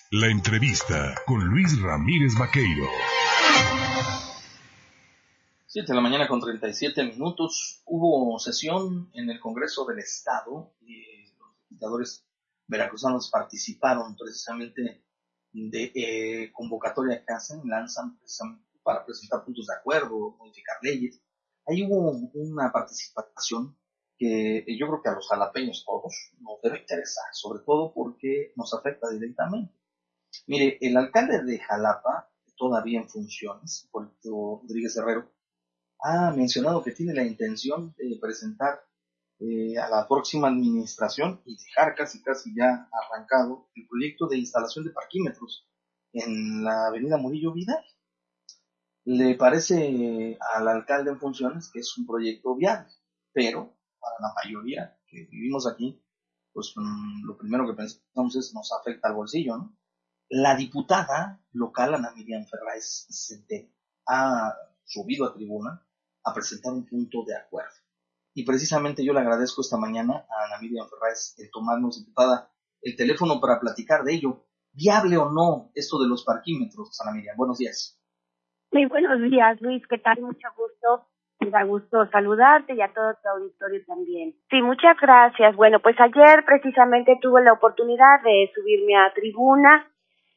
La entrevista con Luis Ramírez Vaqueiro. 7 de la mañana con 37 minutos. Hubo sesión en el Congreso del Estado y los legisladores veracruzanos participaron precisamente de convocatoria que lanzan precisamente para presentar puntos de acuerdo, modificar leyes. Ahí hubo una participación que yo creo que a los jalapeños todos nos debe interesar, sobre todo porque nos afecta directamente. Mire, el alcalde de Jalapa, todavía en funciones, Hipólito Rodríguez Herrero, ha mencionado que tiene la intención de presentar a la próxima administración y dejar casi ya arrancado el proyecto de instalación de parquímetros en la avenida Murillo Vidal. Le parece al alcalde en funciones que es un proyecto viable, pero para la mayoría que vivimos aquí, pues lo primero que pensamos es nos afecta al bolsillo, ¿no? La diputada local, Ana Miriam Ferráez Centeno, ha subido a tribuna a presentar un punto de acuerdo. Y precisamente yo le agradezco esta mañana a Ana Miriam Ferráez el tomarnos, diputada, el teléfono para platicar de ello. ¿Viable o no esto de los parquímetros, Ana Miriam? Buenos días. Muy buenos días, Luis. ¿Qué tal? Mucho gusto. Me da gusto saludarte y a todo tu auditorio también. Sí, muchas gracias. Bueno, pues ayer precisamente tuve la oportunidad de subirme a tribuna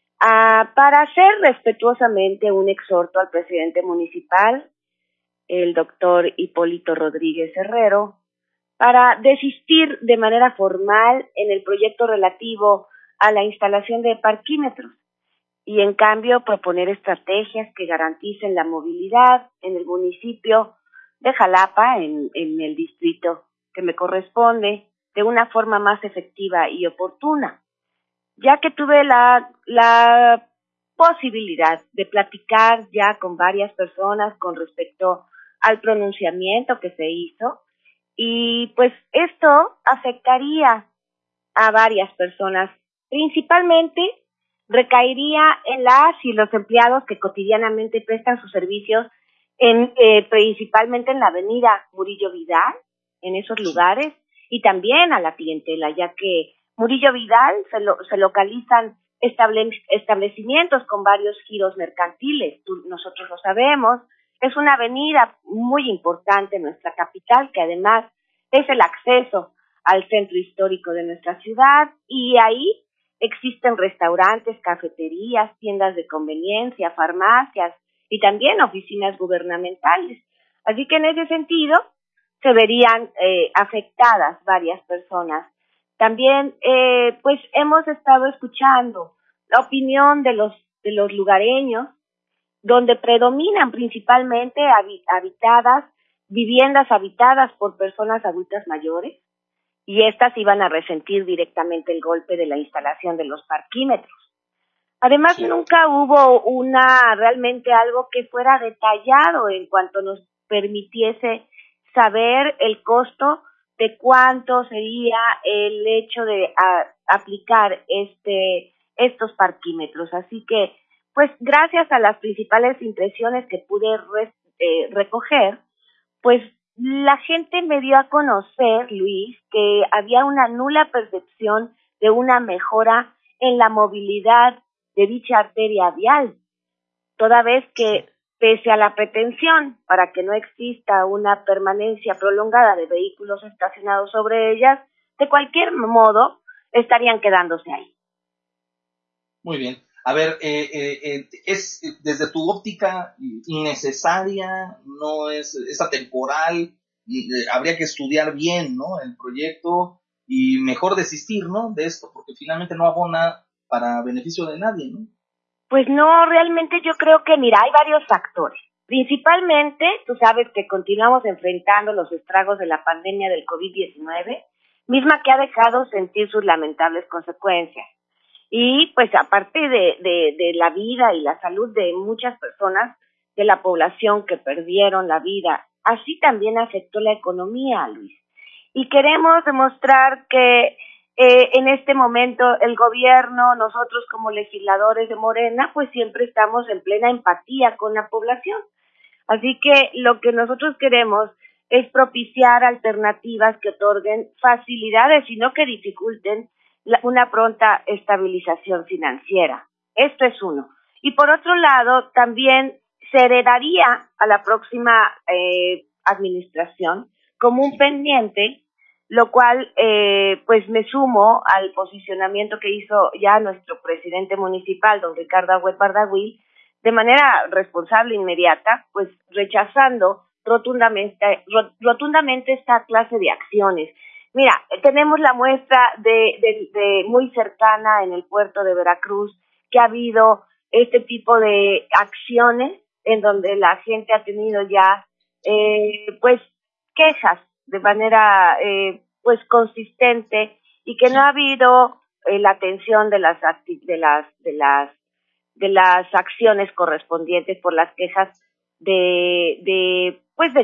para hacer respetuosamente un exhorto al presidente municipal, el doctor Hipólito Rodríguez Herrero, para desistir de manera formal en el proyecto relativo a la instalación de parquímetros y en cambio proponer estrategias que garanticen la movilidad en el municipio de Jalapa, en el distrito que me corresponde, de una forma más efectiva y oportuna. Ya que tuve la posibilidad de platicar ya con varias personas con respecto al pronunciamiento que se hizo, y pues esto afectaría a varias personas, principalmente recaería en las y los empleados que cotidianamente prestan sus servicios principalmente en la avenida Murillo Vidal, en esos lugares, y también a la clientela, ya que Murillo Vidal se localizan establecimientos con varios giros mercantiles. Nosotros lo sabemos, es una avenida muy importante en nuestra capital, que además es el acceso al centro histórico de nuestra ciudad, y ahí existen restaurantes, cafeterías, tiendas de conveniencia, farmacias y también oficinas gubernamentales. Así que en ese sentido se verían afectadas varias personas. También pues hemos estado escuchando la opinión de los lugareños, donde predominan principalmente viviendas habitadas por personas adultas mayores, y estas iban a resentir directamente el golpe de la instalación de los parquímetros. Además, sí, nunca hubo realmente algo que fuera detallado en cuanto nos permitiese saber el costo de cuánto sería el hecho de aplicar estos parquímetros. Así que, pues, gracias a las principales impresiones que pude recoger, pues la gente me dio a conocer, Luis, que había una nula percepción de una mejora en la movilidad de dicha arteria vial, toda vez que, pese a la pretensión para que no exista una permanencia prolongada de vehículos estacionados sobre ellas, de cualquier modo estarían quedándose ahí. Muy bien. A ver, es desde tu óptica innecesaria, no es atemporal, habría que estudiar bien, ¿no?, el proyecto y mejor desistir, ¿no?, de esto, porque finalmente no abona para beneficio de nadie, ¿no? Pues no, realmente yo creo que, mira, hay varios factores. Principalmente, tú sabes que continuamos enfrentando los estragos de la pandemia del COVID-19, misma que ha dejado sentir sus lamentables consecuencias. Y pues aparte de la vida y la salud de muchas personas de la población que perdieron la vida, así también afectó la economía, Luis. Y queremos demostrar que en este momento el gobierno, nosotros como legisladores de Morena, pues siempre estamos en plena empatía con la población. Así que lo que nosotros queremos es propiciar alternativas que otorguen facilidades y no que dificulten una pronta estabilización financiera. Esto es uno. Y por otro lado, también se heredaría a la próxima administración como un pendiente, lo cual pues me sumo al posicionamiento que hizo ya nuestro presidente municipal, don Ricardo Agüed Bardagüil, de manera responsable e inmediata, pues rechazando rotundamente esta clase de acciones. Mira, tenemos la muestra de muy cercana en el puerto de Veracruz, que ha habido este tipo de acciones en donde la gente ha tenido ya pues quejas de manera pues consistente, y que no ha habido la atención de las acciones correspondientes por las quejas de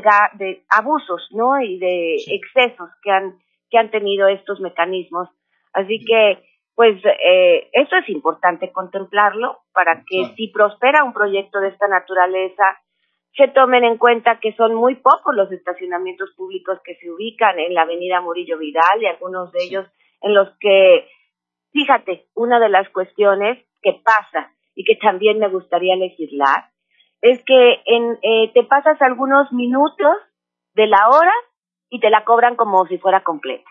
abusos, ¿no? Y de excesos que han tenido estos mecanismos. Así que pues eso es importante contemplarlo para que si prospera un proyecto de esta naturaleza, se tomen en cuenta que son muy pocos los estacionamientos públicos que se ubican en la avenida Murillo Vidal, y algunos de ellos en los que, fíjate, una de las cuestiones que pasa y que también me gustaría legislar es que te pasas algunos minutos de la hora y te la cobran como si fuera completa.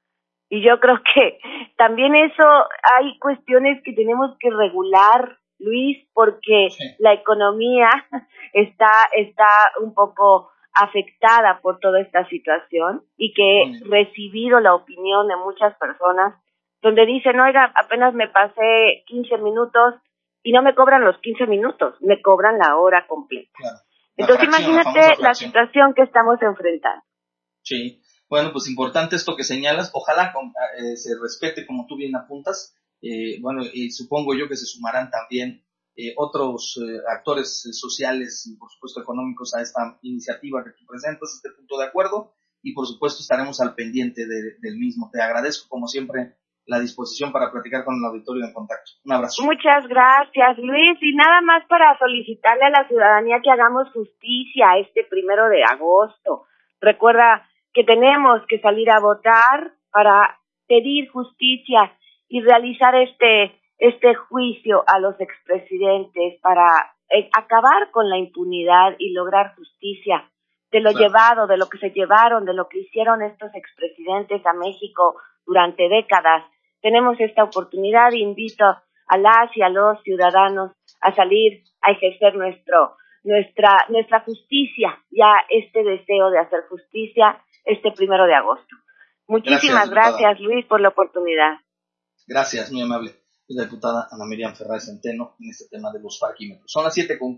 Y yo creo que también eso, hay cuestiones que tenemos que regular, Luis, porque la economía está un poco afectada por toda esta situación, y que he recibido la opinión de muchas personas donde dicen, oiga, apenas me pasé 15 minutos y no me cobran los 15 minutos, me cobran la hora completa. Claro. Entonces imagínate la situación que estamos enfrentando. Sí. Bueno, pues importante esto que señalas. Ojalá se respete, como tú bien apuntas. Y supongo yo que se sumarán también otros actores sociales y, por supuesto, económicos a esta iniciativa que tú presentas, este punto de acuerdo. Y, por supuesto, estaremos al pendiente del mismo. Te agradezco, como siempre, la disposición para platicar con el auditorio en contacto. Un abrazo. Muchas gracias, Luis. Y nada más para solicitarle a la ciudadanía que hagamos justicia este 1 de agosto. Recuerda que tenemos que salir a votar para pedir justicia y realizar este juicio a los expresidentes para acabar con la impunidad y lograr justicia de lo llevado, de lo que se llevaron, de lo que hicieron estos expresidentes a México durante décadas. Tenemos esta oportunidad. Invito a las y a los ciudadanos a salir a ejercer nuestra justicia, ya este deseo de hacer justicia este 1 de agosto. Muchísimas gracias, Luis, por la oportunidad. Gracias, muy amable. Es la diputada Ana Miriam Ferraz Centeno en este tema de los parquímetros. Son las 7:40.